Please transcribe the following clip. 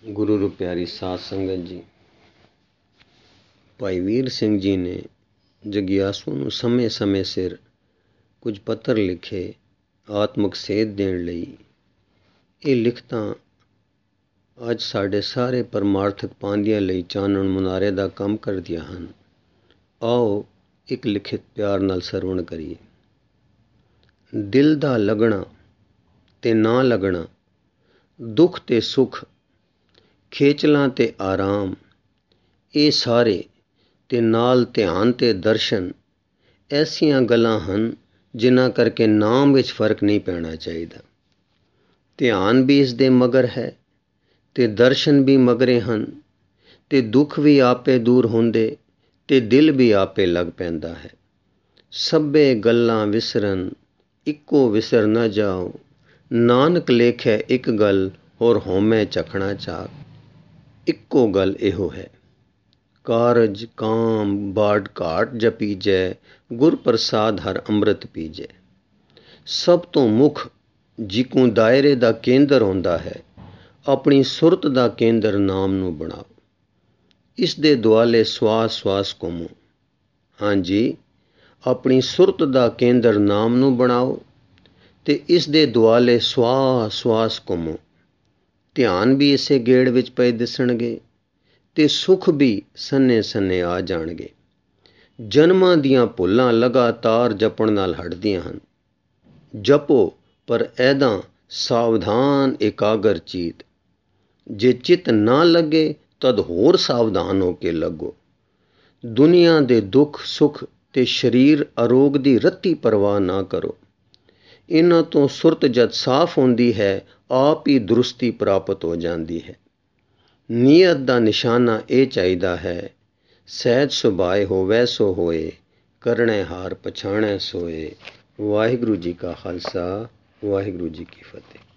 ਗੁਰੂ ਨੂੰ ਪਿਆਰੀ ਸਾਧ ਸੰਗਤ ਜੀ, ਭਾਈ ਵੀਰ ਸਿੰਘ ਜੀ ਨੇ ਜਗਿਆਸੂ ਨੂੰ ਸਮੇਂ-ਸਮੇਂ ਸਿਰ ਕੁਝ ਪੱਤਰ ਲਿਖੇ ਆਤਮਿਕ ਸੇਧ ਦੇਣ ਲਈ। ਇਹ ਲਿਖਤਾਂ ਅੱਜ ਸਾਡੇ ਸਾਰੇ ਪਰਮਾਰਥਕ ਪਾਂਧਿਆਂ ਲਈ ਚਾਨਣ ਮੁਨਾਰੇ ਦਾ ਕੰਮ ਕਰਦੀਆਂ ਹਨ। ਆਓ ਇੱਕ ਲਿਖਿਤ ਪਿਆਰ ਨਾਲ ਸਰਵਣ ਕਰੀਏ। ਦਿਲ ਦਾ ਲੱਗਣਾ ਤੇ ਨਾ ਲੱਗਣਾ, ਦੁੱਖ ਤੇ ਸੁੱਖ, ਖੇਚਲਾਂ ਤੇ ਆਰਾਮ, ਇਹ ਸਾਰੇ ਤੇ ਨਾਲ ਧਿਆਨ ਤੇ ਦਰਸ਼ਨ ਐਸੀਆਂ ਗੱਲਾਂ ਹਨ ਜਿਨ੍ਹਾਂ ਕਰਕੇ ਨਾਮ ਵਿੱਚ ਫਰਕ ਨਹੀਂ ਪੈਣਾ ਚਾਹੀਦਾ। ਧਿਆਨ ਵੀ ਇਸ ਦੇ ਮਗਰ ਹੈ ਤੇ ਦਰਸ਼ਨ ਵੀ ਮਗਰੇ ਹਨ ਤੇ ਦੁੱਖ ਵੀ ਆਪੇ ਦੂਰ ਹੁੰਦੇ ਤੇ ਦਿਲ ਵੀ ਆਪੇ ਲੱਗ ਪੈਂਦਾ ਹੈ। ਸਭੇ ਗੱਲਾਂ ਵਿਸਰਨ ਇੱਕੋ ਵਿਸਰ ਨਾ ਜਾਓ, ਨਾਨਕ ਲੇਖੈ ਇੱਕ ਗੱਲ ਹੋਰ ਹਉਮੈ ਚਖਣਾ ਚਾਕ। ਇੱਕੋ ਗੱਲ ਇਹੋ ਹੈ, ਕਾਰਜ ਕਾਮ ਬਾੜ ਘਾਟ ਜਪੀਜੈ, ਗੁਰ ਪ੍ਰਸਾਦ ਹਰ ਅੰਮ੍ਰਿਤ ਪੀਜੈ। ਸਭ ਤੋਂ ਮੁੱਖ ਜਿਕੂ ਦਾਇਰੇ ਦਾ ਕੇਂਦਰ ਹੁੰਦਾ ਹੈ, ਆਪਣੀ ਸੁਰਤ ਦਾ ਕੇਂਦਰ ਨਾਮ ਨੂੰ ਬਣਾਓ। ਇਸ ਦੇ ਦੁਆਲੇ ਸਵਾਸ ਘੁੰਮੋ। ਹਾਂਜੀ, ਆਪਣੀ ਸੁਰਤ ਦਾ ਕੇਂਦਰ ਨਾਮ ਨੂੰ ਬਣਾਓ ਤੇ ਇਸ ਦੇ ਦੁਆਲੇ ਸਵਾਸ ਘੁੰਮੋ। ਧਿਆਨ ਵੀ ਇਸੇ ਗੇੜ ਵਿੱਚ ਪਏ ਦਿਸਣਗੇ ਤੇ ਸੁੱਖ ਵੀ ਸੰਨੇ ਆ ਜਾਣਗੇ। ਜਨਮਾਂ ਦੀਆਂ ਭੁੱਲਾਂ ਲਗਾਤਾਰ ਜਪਣ ਨਾਲ ਹਟਦੀਆਂ ਹਨ। ਜਪੋ ਪਰ ਐਦਾਂ ਸਾਵਧਾਨ ਇਕਾਗਰ ਚੀਤ। ਜੇ ਚਿੱਤ ਨਾ ਲੱਗੇ ਤਦ ਹੋਰ ਸਾਵਧਾਨ ਹੋ ਕੇ ਲੱਗੋ। ਦੁਨੀਆ ਦੇ ਦੁੱਖ ਸੁੱਖ ਤੇ ਸਰੀਰ ਅਰੋਗ ਦੀ ਰੱਤੀ ਪਰਵਾਹ ਨਾ ਕਰੋ। ਇਹਨਾਂ ਤੋਂ ਸੁਰਤ ਜਦ ਸਾਫ਼ ਹੁੰਦੀ ਹੈ, ਆਪ ਹੀ ਦਰੁਸਤੀ ਪ੍ਰਾਪਤ ਹੋ ਜਾਂਦੀ ਹੈ। ਨੀਅਤ ਦਾ ਨਿਸ਼ਾਨਾ ਇਹ ਚਾਹੀਦਾ ਹੈ, ਸਹਿਜ ਸੁਭਾਏ ਹੋਵੈ ਸੋ ਹੋਏ, ਕਰਣੈ ਹਾਰ ਪਛਾਣੈ ਸੋਏ। ਵਾਹਿਗੁਰੂ ਜੀ ਕਾ ਖਾਲਸਾ, ਵਾਹਿਗੁਰੂ ਜੀ ਕੀ ਫਤਿਹ।